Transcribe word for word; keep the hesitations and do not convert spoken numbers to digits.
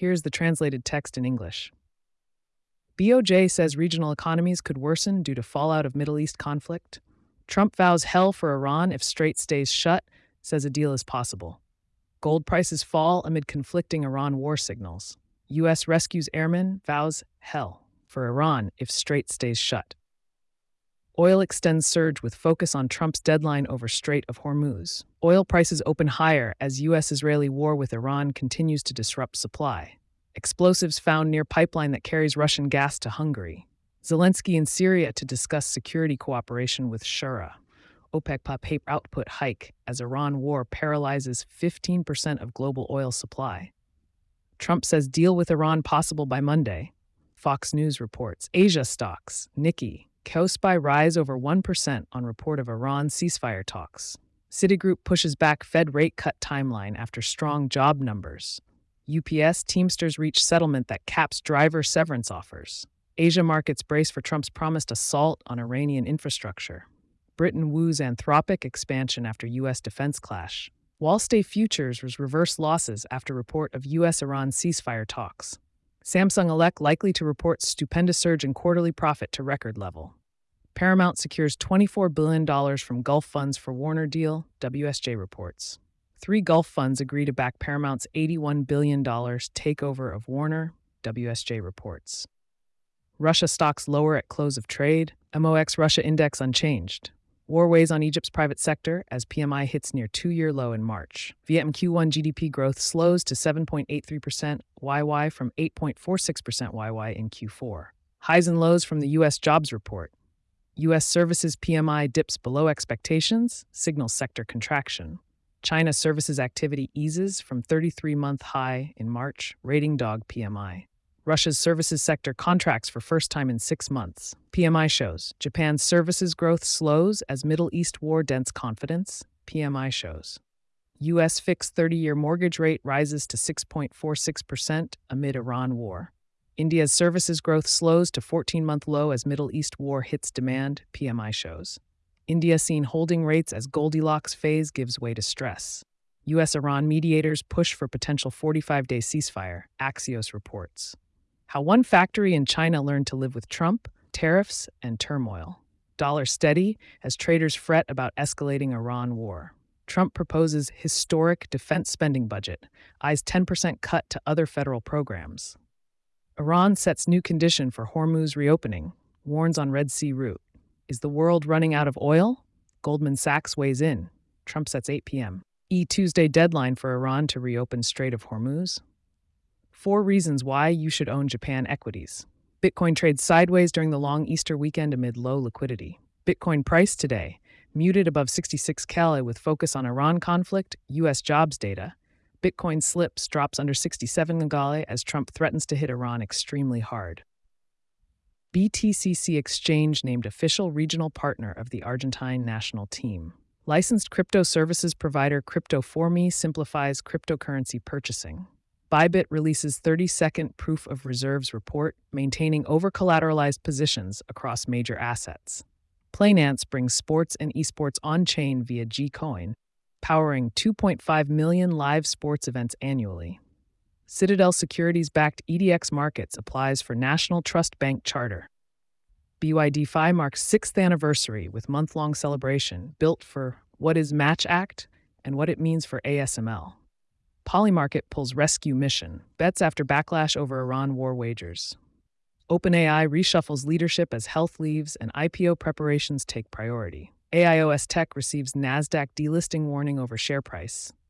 Here's the translated text in English. B O J says regional economies could worsen due to fallout of Middle East conflict. Trump vows hell for Iran if Strait stays shut, says a deal is possible. Gold prices fall amid conflicting Iran war signals. U S rescues airmen, vows hell for Iran if Strait stays shut. Oil extends surge with focus on Trump's deadline over Strait of Hormuz. Oil prices open higher as U S-Israeli war with Iran continues to disrupt supply. Explosives found near pipeline that carries Russian gas to Hungary. Zelensky in Syria to discuss security cooperation with Shura. OPEC paper output hike as Iran war paralyzes fifteen percent of global oil supply. Trump says deal with Iran possible by Monday. Fox News reports Asia stocks, Nikkei, Kospi rise over one percent on report of Iran ceasefire talks. Citigroup pushes back Fed rate cut timeline after strong job numbers. U P S Teamsters reach settlement that caps driver severance offers. Asia markets brace for Trump's promised assault on Iranian infrastructure. Britain woos Anthropic expansion after U S defense clash. Wall Street futures reverse losses after report of U S-Iran ceasefire talks. Samsung elect likely to report stupendous surge in quarterly profit to record level. Paramount secures twenty-four billion dollars from Gulf funds for Warner deal, W S J reports. Three Gulf funds agree to back Paramount's eighty-one billion dollars takeover of Warner, W S J reports. Russia stocks lower at close of trade, M O X Russia index unchanged. War weighs on Egypt's private sector as P M I hits near two-year low in March. Vietnam Q one G D P growth slows to seven point eight three percent Y Y from eight point four six percent Y Y in Q four. Highs and lows from the U S jobs report. U S services P M I dips below expectations, signals sector contraction. China services activity eases from thirty-three-month high in March, rating dog P M I. Russia's services sector contracts for first time in six months. P M I shows Japan's services growth slows as Middle East war dents confidence. P M I shows U S fixed thirty-year mortgage rate rises to six point four six percent amid Iran war. India's services growth slows to fourteen-month low as Middle East war hits demand. P M I shows India seen holding rates as Goldilocks phase gives way to stress. U S-Iran mediators push for potential forty-five-day ceasefire. Axios reports how one factory in China learned to live with Trump, tariffs, and turmoil. Dollar steady as traders fret about escalating Iran war. Trump proposes historic defense spending budget, eyes ten percent cut to other federal programs. Iran sets new condition for Hormuz reopening, warns on Red Sea route. Is the world running out of oil? Goldman Sachs weighs in. Trump sets eight p.m. E Tuesday deadline for Iran to reopen Strait of Hormuz. Four reasons why you should own Japan equities. Bitcoin trades sideways during the long Easter weekend amid low liquidity. Bitcoin price today, muted above sixty-six K with focus on Iran conflict, U S jobs data. Bitcoin slips, drops under sixty-seven K as Trump threatens to hit Iran extremely hard. B T C C Exchange named official regional partner of the Argentine national team. Licensed crypto services provider Crypto4Me simplifies cryptocurrency purchasing. Bybit releases thirty-second proof of reserves report, maintaining over-collateralized positions across major assets. Playnance brings sports and esports on-chain via Gcoin, powering two point five million live sports events annually. Citadel Securities-backed E D X Markets applies for National Trust Bank charter. B Y D F I marks sixth anniversary with month-long celebration built for what is Match Act and what it means for A S M L. Polymarket pulls rescue mission, bets after backlash over Iran war wagers. OpenAI reshuffles leadership as health leaves and I P O preparations take priority. A I O S Tech receives NASDAQ delisting warning over share price.